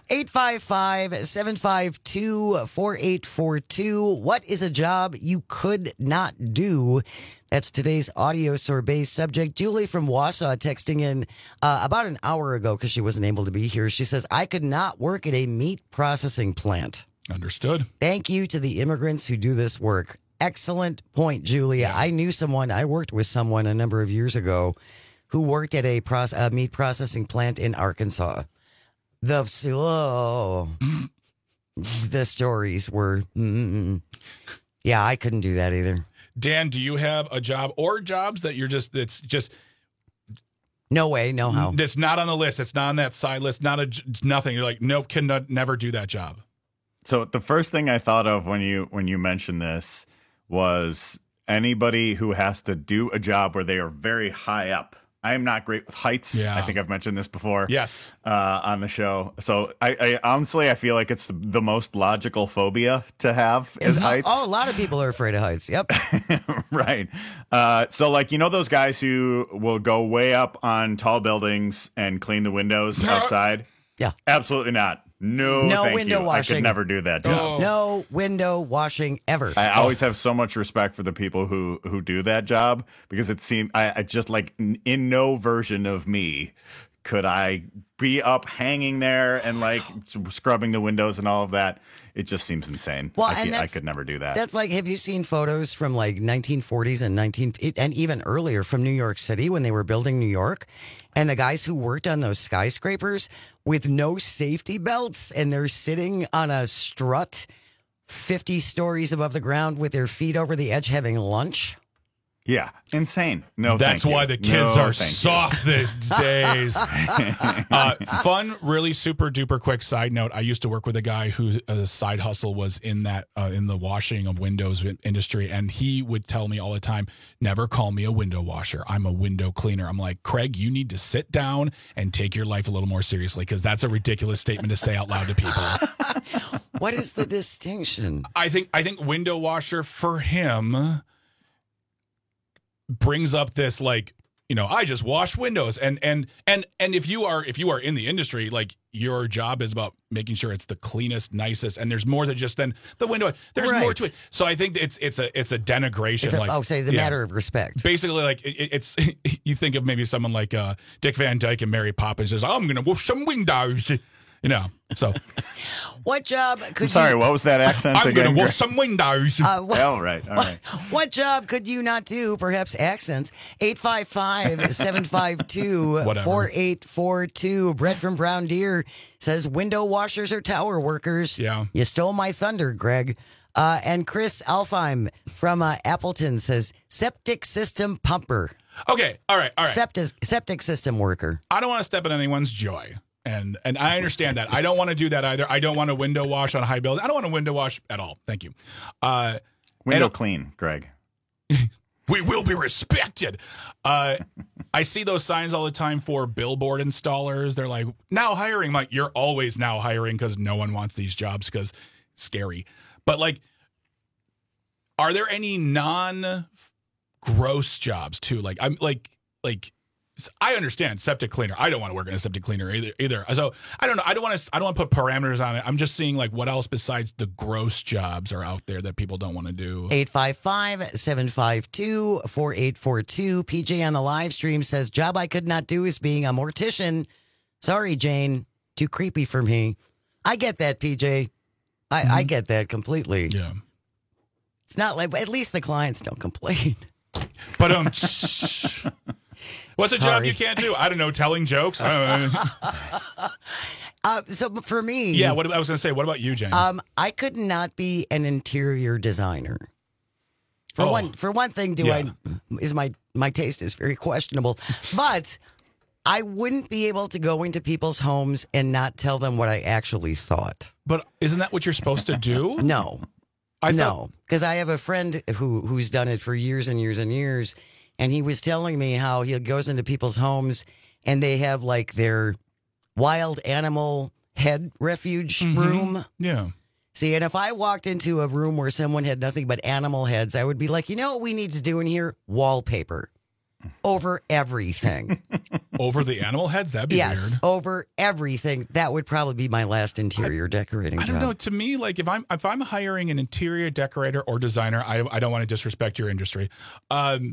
855-752-4842. What is a job you could not do? That's today's audio sorbet subject. Julie from Wausau texting in about an hour ago because she wasn't able to be here. She says, I could not work at a meat processing plant. Understood. Thank you to the immigrants who do this work. Excellent point, Julia. Yeah. I worked with someone a number of years ago who worked at a meat processing plant in Arkansas. The stories were, yeah, I couldn't do that either. Dan, do you have a job or jobs that it's just no way, no how? It's not on the list. It's not on that side list. It's nothing. You're like, nope, never do that job. So the first thing I thought of when you mentioned this was anybody who has to do a job where they are very high up. I am not great with heights. Yeah. I think I've mentioned this before. Yes. On the show. So I honestly, I feel like it's the most logical phobia to have is heights. Oh, a lot of people are afraid of heights. Yep. Right. So like, those guys who will go way up on tall buildings and clean the windows outside? Yeah. Absolutely not. No window washing. I could never do that job. No window washing ever. I always have so much respect for the people who do that job because it seemed I just like in no version of me could I be up hanging there and like scrubbing the windows and all of that. It just seems insane. Well, I could never do that. That's like, have you seen photos from like 1940s and even earlier from New York City when they were building New York? And the guys who worked on those skyscrapers with no safety belts and they're sitting on a strut 50 stories above the ground with their feet over the edge having lunch. Yeah, insane. No, that's why the kids are soft these days. Fun, really super duper quick side note. I used to work with a guy whose side hustle was in that in the washing of windows industry, and he would tell me all the time, "Never call me a window washer. I'm a window cleaner." I'm like, Craig, you need to sit down and take your life a little more seriously because that's a ridiculous statement to say out loud to people. What is the distinction? I think window washer for him brings up this like, I just wash windows and if you are in the industry, like your job is about making sure it's the cleanest, nicest, and there's more than just then the window. There's more to it. So I think it's a denigration. The matter of respect. Basically, like it's you think of maybe someone like Dick Van Dyke and Mary Poppins says, "I'm gonna wash some windows." So what job could what was that accent I'm again? I'm going to wash some windows. All right. What job could you not do? Perhaps accents. 855-752-4842. Brett from Brown Deer says window washers are tower workers. Yeah. You stole my thunder, Greg. And Chris Alfheim from Appleton says septic system pumper. Okay. All right. Septic system worker. I don't want to step in anyone's joy. And I understand that. I don't want to do that either. I don't want to window wash on a high building. I don't want to window wash at all. Thank you. Window clean, Greg. We will be respected. I see those signs all the time for billboard installers. They're like, now hiring. I'm like, you're always now hiring because no one wants these jobs because it's scary. But like, are there any non-gross jobs too? Like, I'm like. I understand septic cleaner. I don't want to work in a septic cleaner either. So I don't know. I don't want to put parameters on it. I'm just seeing like what else besides the gross jobs are out there that people don't want to do. 855-752-4842. PJ on the live stream says, job I could not do is being a mortician. Sorry, Jane. Too creepy for me. I get that, PJ. I get that completely. Yeah. It's not like, at least the clients don't complain. But What's a job you can't do? I don't know, telling jokes? So for me... Yeah, I was going to say, what about you, Jen? I could not be an interior designer. For one thing, my taste is very questionable. But I wouldn't be able to go into people's homes and not tell them what I actually thought. But isn't that what you're supposed to do? No. No, because I have a friend who's done it for years and years and years, and he was telling me how he goes into people's homes and they have like their wild animal head refuge room. Yeah. See, and if I walked into a room where someone had nothing but animal heads, I would be like, you know what we need to do in here? Wallpaper. Over everything. Over the animal heads? That'd be weird. Yes, over everything. That would probably be my last interior decorating job. I don't know. To me, like if I'm hiring an interior decorator or designer, I don't want to disrespect your industry. I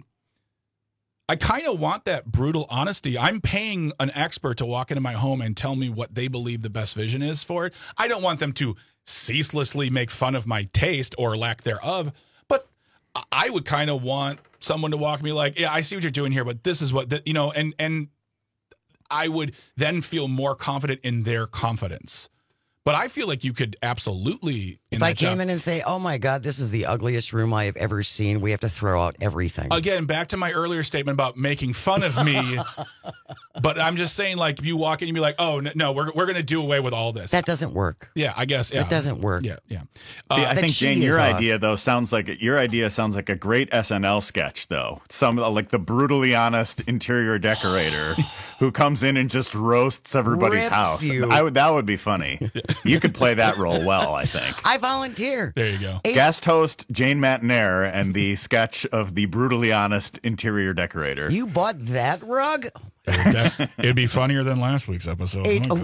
kind of want that brutal honesty. I'm paying an expert to walk into my home and tell me what they believe the best vision is for it. I don't want them to ceaselessly make fun of my taste or lack thereof, but I would kind of want someone to walk me like, yeah, I see what you're doing here, but this is what, and I would then feel more confident in their confidence. But I feel like you could absolutely. If I came in and say, oh my God, this is the ugliest room I have ever seen, we have to throw out everything. Again, back to my earlier statement about making fun of me. But I'm just saying, like, if you walk in and be like, oh, no, we're going to do away with all this. That doesn't work. Yeah, I guess. Yeah. It doesn't work. Yeah. See, I think, Jane, your idea sounds like a great SNL sketch, though. Like the brutally honest interior decorator who comes in and just roasts everybody's Rips house. you. That would be funny. You could play that role well, I think. I volunteer. There you go. Guest host Jane Matinaire and the sketch of the brutally honest interior decorator. You bought that rug? It'd be funnier than last week's episode.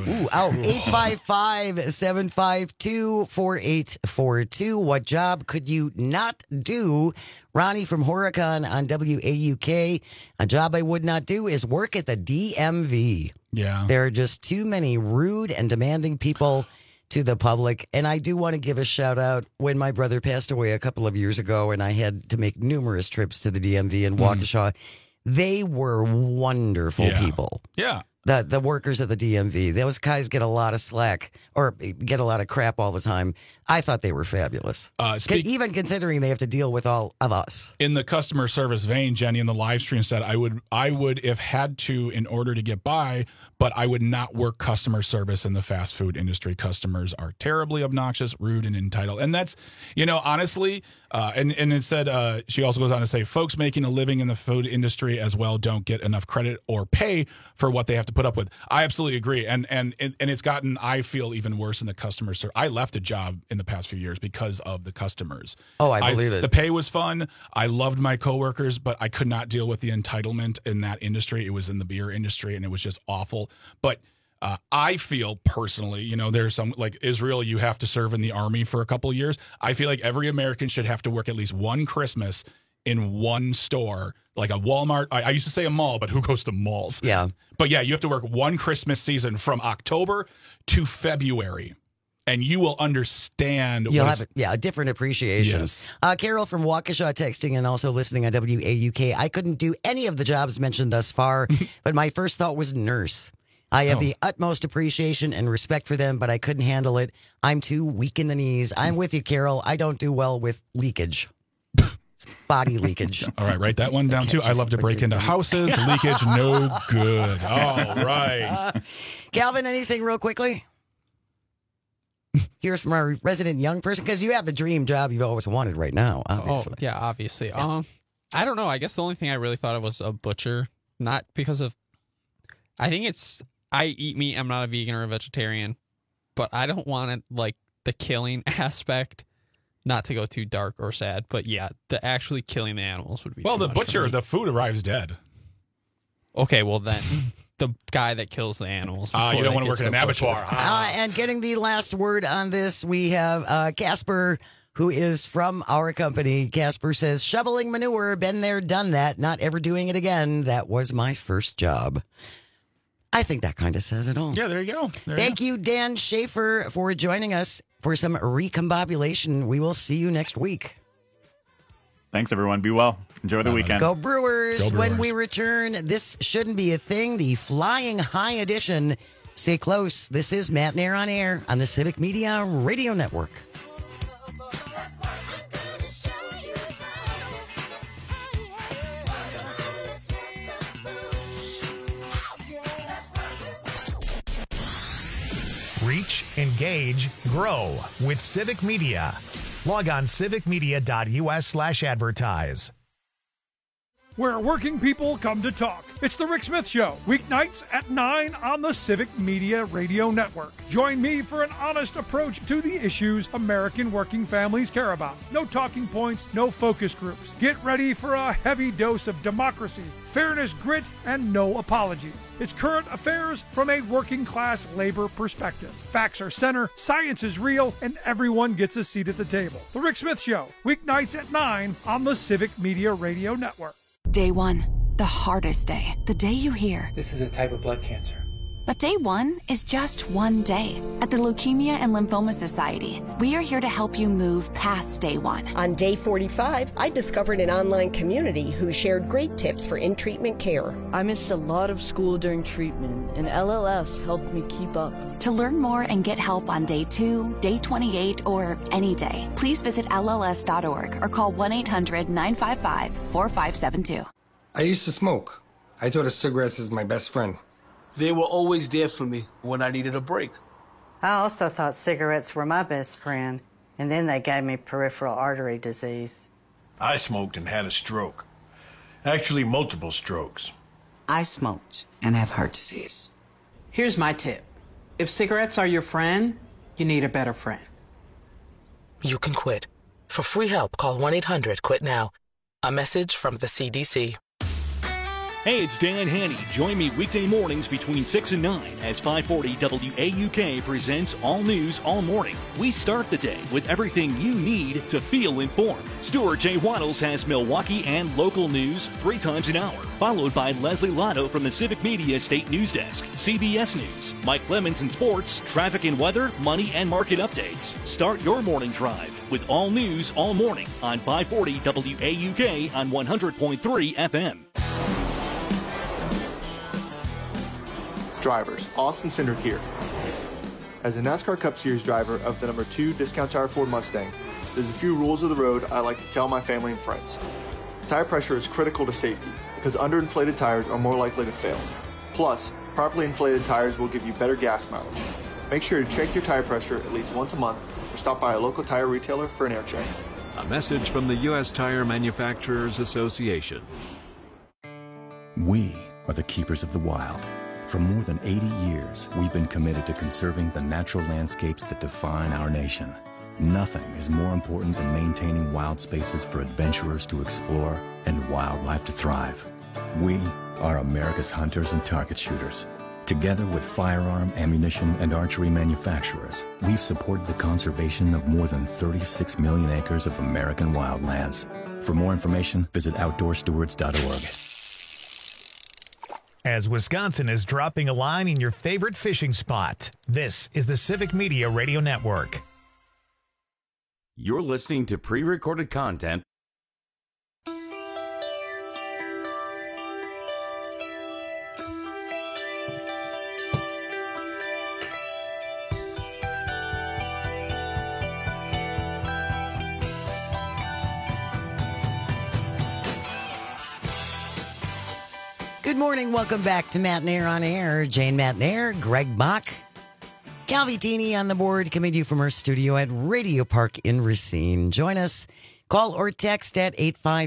855-752-4842. What job could you not do? Ronnie from Horicon on WAUK. A job I would not do is work at the DMV. Yeah. There are just too many rude and demanding people to the public. And I do want to give a shout out when my brother passed away a couple of years ago and I had to make numerous trips to the DMV in Waukesha. They were wonderful people. Yeah. The workers at the DMV. Those guys get a lot of slack or get a lot of crap all the time. I thought they were fabulous. Even considering they have to deal with all of us. In the customer service vein, Jenny in the live stream said, I would have had to in order to get by, but I would not work customer service in the fast food industry. Customers are terribly obnoxious, rude, and entitled. And that's, honestly, and it said, she also goes on to say, folks making a living in the food industry as well don't get enough credit or pay for what they have to put up with. I absolutely agree. And it's gotten, I feel, even worse in the customer service. I left a job in the past few years because of the customers. Oh, I believe it. The pay was fun. I loved my coworkers, but I could not deal with the entitlement in that industry. It was in the beer industry, and it was just awful. But I feel personally, there's some, like Israel, you have to serve in the army for a couple of years. I feel like every American should have to work at least one Christmas in one store, like a Walmart. I used to say a mall, but who goes to malls? Yeah. But yeah, you have to work one Christmas season from October to February. And you will understand. You'll have a different appreciation. Yes. Carol from Waukesha texting and also listening on WAUK. I couldn't do any of the jobs mentioned thus far, but my first thought was nurse. I have the utmost appreciation and respect for them, but I couldn't handle it. I'm too weak in the knees. I'm with you, Carol. I don't do well with leakage. Body leakage. All right, write that one down too. I love to break into houses. Leakage, no good. All right. Calvin, anything real quickly? Here's from our resident young person, because you have the dream job you've always wanted right now, obviously. Oh, yeah, obviously. Yeah. I don't know. I guess the only thing I really thought of was a butcher. Not because of... I think it's... I eat meat. I'm not a vegan or a vegetarian. But I don't want it, like, the killing aspect, not to go too dark or sad. But yeah, the actually killing the animals would be Well, too the much butcher, for me. the food arrives dead. Okay, well then... the guy that kills the animals. You don't want to work in an abattoir. And getting the last word on this, we have Casper, who is from our company. Casper says, shoveling manure, been there, done that, not ever doing it again. That was my first job. I think that kind of says it all. Yeah, there you go. Thank you, Dan Schaefer, for joining us for some recombobulation. We will see you next week. Thanks, everyone. Be well. Enjoy the weekend. Go Brewers. Go Brewers. When we return, this shouldn't be a thing. The Flying High edition. Stay close. This is Matt Nair on Air on the Civic Media Radio Network. Reach, engage, grow with Civic Media. Log on civicmedia.us/advertise. Where working people come to talk. It's the Rick Smith Show, weeknights at 9 on the Civic Media Radio Network. Join me for an honest approach to the issues American working families care about. No talking points, no focus groups. Get ready for a heavy dose of democracy, fairness, grit, and no apologies. It's current affairs from a working class labor perspective. Facts are center, science is real, and everyone gets a seat at the table. The Rick Smith Show, weeknights at 9 on the Civic Media Radio Network. Day 1, the hardest day. The day you hear. This is a type of blood cancer. But day 1 is just one day. At the Leukemia and Lymphoma Society, we are here to help you move past day 1. On day 45, I discovered an online community who shared great tips for in-treatment care. I missed a lot of school during treatment, and LLS helped me keep up. To learn more and get help on day 2, day 28, or any day, please visit LLS.org or call 1-800-955-4572. I used to smoke. I thought of cigarettes as my best friend. They were always there for me when I needed a break. I also thought cigarettes were my best friend, and then they gave me peripheral artery disease. I smoked and had a stroke. Actually, multiple strokes. I smoked and have heart disease. Here's my tip. If cigarettes are your friend, you need a better friend. You can quit. For free help, call 1-800-QUIT-NOW. A message from the CDC. Hey, it's Dan Haney. Join me weekday mornings between 6 and 9 as 540 WAUK presents All News All Morning. We start the day with everything you need to feel informed. Stuart J. Waddles has Milwaukee and local news 3 times an hour, followed by Leslie Lotto from the Civic Media State News Desk, CBS News, Mike Lemons in sports, traffic and weather, money and market updates. Start your morning drive with All News All Morning on 540 WAUK on 100.3 FM. Drivers, Austin Cindric here. As a NASCAR Cup Series driver of the number 2 Discount Tire Ford Mustang, there's a few rules of the road I like to tell my family and friends. Tire pressure is critical to safety because underinflated tires are more likely to fail. Plus, properly inflated tires will give you better gas mileage. Make sure to check your tire pressure at least once a month or stop by a local tire retailer for an air check. A message from the U.S. Tire Manufacturers Association. We are the keepers of the wild. For more than 80 years, we've been committed to conserving the natural landscapes that define our nation. Nothing is more important than maintaining wild spaces for adventurers to explore and wildlife to thrive. We are America's hunters and target shooters. Together with firearm, ammunition, and archery manufacturers, we've supported the conservation of more than 36 million acres of American wildlands. For more information, visit OutdoorStewards.org. As Wisconsin is dropping a line in your favorite fishing spot, this is the Civic Media Radio Network. You're listening to pre-recorded content. Good morning. Welcome back to Matt Nair on Air. Jane Matt Nair, Greg Bach, Calvi Teeny on the board, coming to you from our studio at Radio Park in Racine. Join us. Call or text at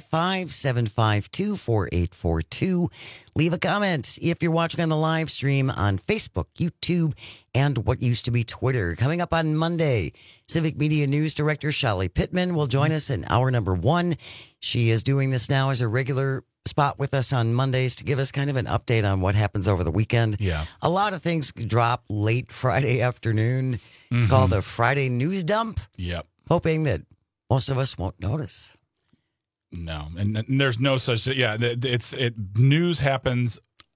855-752-4842. Leave a comment if you're watching on the live stream on Facebook, YouTube, and what used to be Twitter. Coming up on Monday, Civic Media News Director Shelly Pittman will join us in hour number 1. She is doing this now as a regular spot with us on Mondays to give us kind of an update on what happens over the weekend. Yeah. A lot of things drop late Friday afternoon. It's called the Friday News Dump. Yep. Hoping that most of us won't notice. No, and there's no such. Yeah, news happens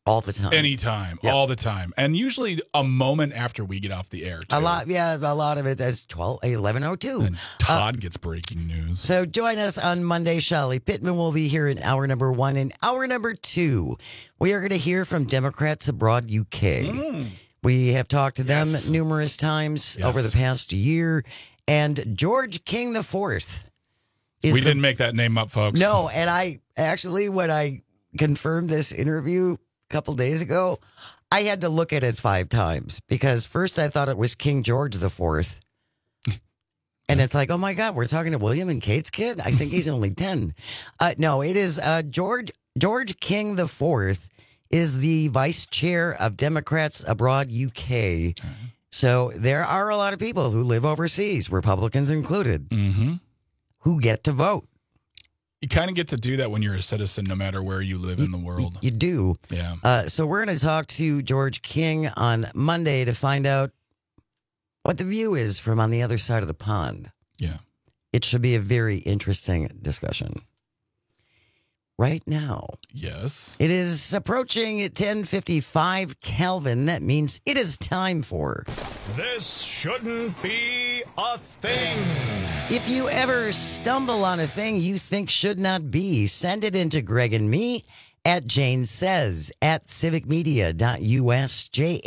All the time. Anytime. Yep. All the time. And usually a moment after we get off the air, too. A lot of it is 11:02. And Todd gets breaking news. So join us on Monday. Shelley Pittman will be here in hour number 1. In hour number 2, we are going to hear from Democrats abroad UK. We have talked to them numerous times over the past year. And George King IV. We didn't make that name up, folks. No, and I actually, when I confirmed this interview a couple days ago, I had to look at it 5 times because first I thought it was King George IV. And it's like, oh my God, we're talking to William and Kate's kid? I think he's only 10. No, it is George King IV is the vice chair of Democrats Abroad UK. So there are a lot of people who live overseas, Republicans included, who get to vote. You kind of get to do that when you're a citizen, no matter where you live in the world. You do. Yeah. So we're going to talk to George King on Monday to find out what the view is from on the other side of the pond. Yeah. It should be a very interesting discussion. Right now. Yes. It is approaching 10:55 Kelvin. That means it is time for... This shouldn't be a thing. If you ever stumble on a thing you think should not be, send it into Greg and me at Jane Says at civicmedia.us.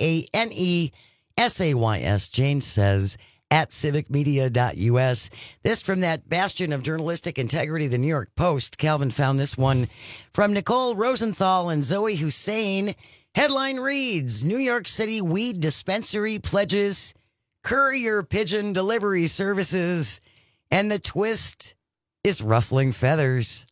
JANESAYS. Jane Says at civicmedia.us. This from that bastion of journalistic integrity, the New York Post. Calvin found this one from Nicole Rosenthal and Zoe Hussein. Headline reads, New York City weed dispensary pledges courier pigeon delivery services, and the twist is ruffling feathers.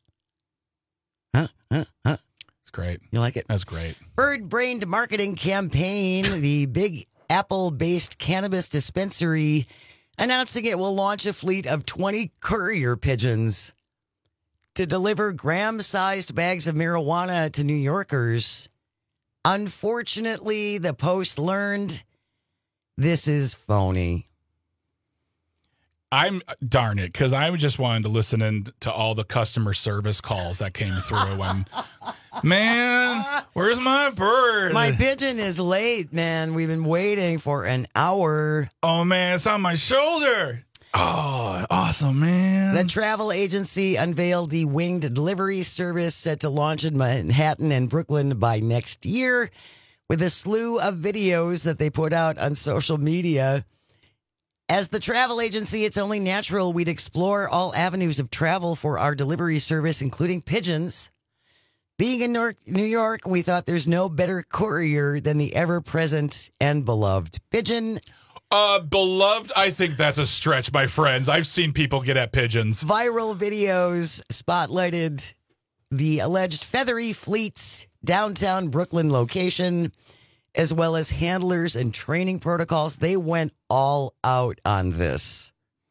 It's great. You like it? That's great. Bird-brained marketing campaign, the Big Apple-based cannabis dispensary announcing it will launch a fleet of 20 courier pigeons to deliver gram-sized bags of marijuana to New Yorkers. Unfortunately, the Post learned this is phony. Darn it, because I just wanted to listen in to all the customer service calls that came through. And man, where's my bird? My pigeon is late, man. We've been waiting for an hour. Oh, man, it's on my shoulder. Oh, awesome, man. The travel agency unveiled the winged delivery service set to launch in Manhattan and Brooklyn by next year with a slew of videos that they put out on social media. As the travel agency, it's only natural we'd explore all avenues of travel for our delivery service, including pigeons. Being in New York, we thought there's no better courier than the ever-present and beloved pigeon. Beloved, I think that's a stretch, my friends. I've seen people get at pigeons. Viral videos spotlighted the alleged Feathery Fleet's downtown Brooklyn location, as well as handlers and training protocols. They went all out on this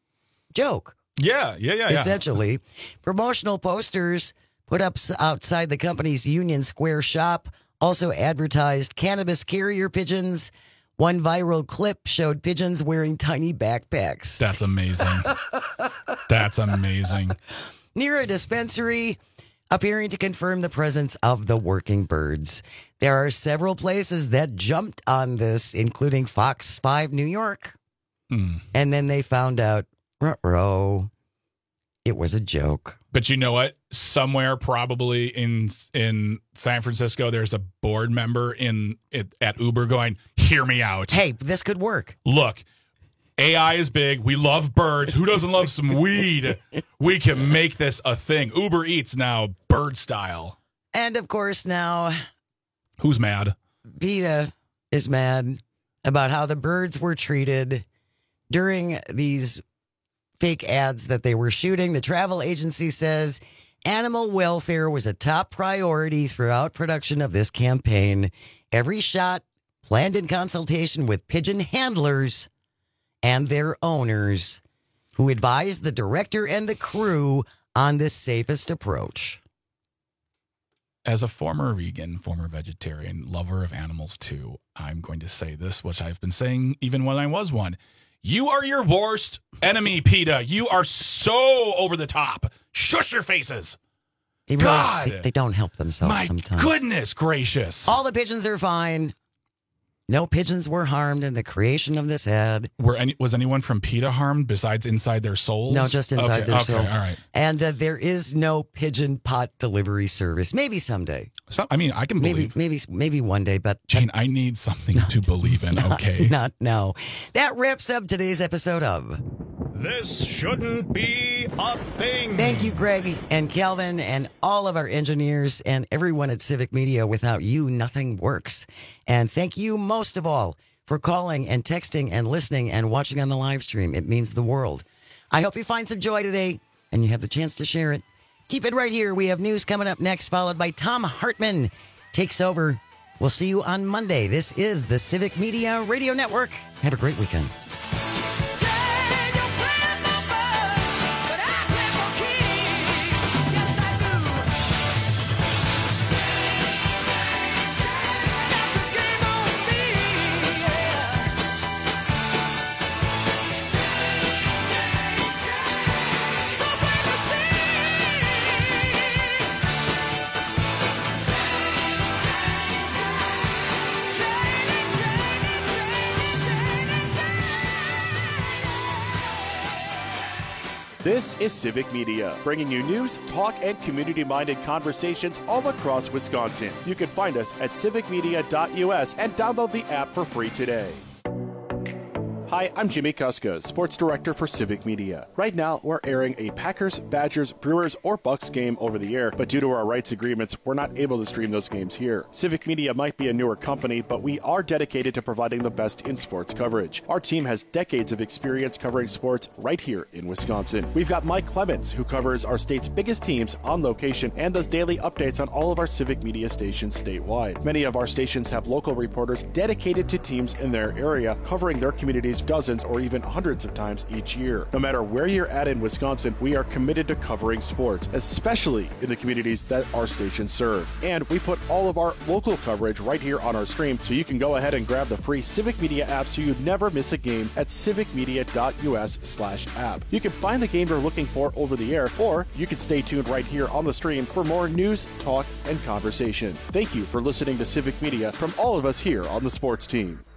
joke. Yeah. Essentially, promotional posters put up outside the company's Union Square shop also advertised cannabis carrier pigeons. One viral clip showed pigeons wearing tiny backpacks. That's amazing. That's amazing. Near a dispensary, appearing to confirm the presence of the working birds. There are several places that jumped on this, including Fox 5 New York. And then they found out, ruh-roh, it was a joke. But you know what? Somewhere probably in San Francisco, there's a board member at Uber going, hear me out. Hey, this could work. Look, AI is big. We love birds. Who doesn't love some weed? We can make this a thing. Uber Eats now, bird style. And of course now, who's mad? PETA is mad about how the birds were treated during these fake ads that they were shooting. The travel agency says animal welfare was a top priority throughout production of this campaign. Every shot planned in consultation with pigeon handlers and their owners, who advised the director and the crew on the safest approach. As a former vegan, former vegetarian, lover of animals too, I'm going to say this, which I've been saying even when I was one. You are your worst enemy, PETA. You are so over the top. Shush your faces. They really, God! they don't help themselves My sometimes. goodness gracious. All the pigeons are fine. No pigeons were harmed in the creation of this ad. Was anyone from PETA harmed besides inside their souls? No, just inside their souls. All right. And there is no pigeon pot delivery service. Maybe someday. So, I mean, I can believe. Maybe one day, but Jane, I need something to believe in. Okay. Not now. That wraps up today's episode of This Shouldn't Be a Thing. Thank you, Greg and Calvin and all of our engineers and everyone at Civic Media. Without you, nothing works. And thank you most of all for calling and texting and listening and watching on the live stream. It means the world. I hope you find some joy today and you have the chance to share it. Keep it right here. We have news coming up next, followed by Tom Hartman takes over. We'll see you on Monday. This is the Civic Media Radio Network. Have a great weekend. This is Civic Media, bringing you news, talk, and community-minded conversations all across Wisconsin. You can find us at civicmedia.us and download the app for free today. Hi, I'm Jimmy Kuska, Sports Director for Civic Media. Right now, we're airing a Packers, Badgers, Brewers, or Bucks game over the air, but due to our rights agreements, we're not able to stream those games here. Civic Media might be a newer company, but we are dedicated to providing the best in sports coverage. Our team has decades of experience covering sports right here in Wisconsin. We've got Mike Clemens, who covers our state's biggest teams on location and does daily updates on all of our Civic Media stations statewide. Many of our stations have local reporters dedicated to teams in their area, covering their communities dozens or even hundreds of times each year. No matter where you're at in Wisconsin, we are committed to covering sports, especially in the communities that our stations serve. And we put all of our local coverage right here on our stream, so you can go ahead and grab the free Civic Media app so you never miss a game at civicmedia.us/app. You can find the game you're looking for over the air, or you can stay tuned right here on the stream for more news, talk, and conversation. Thank you for listening to Civic Media from all of us here on the sports team.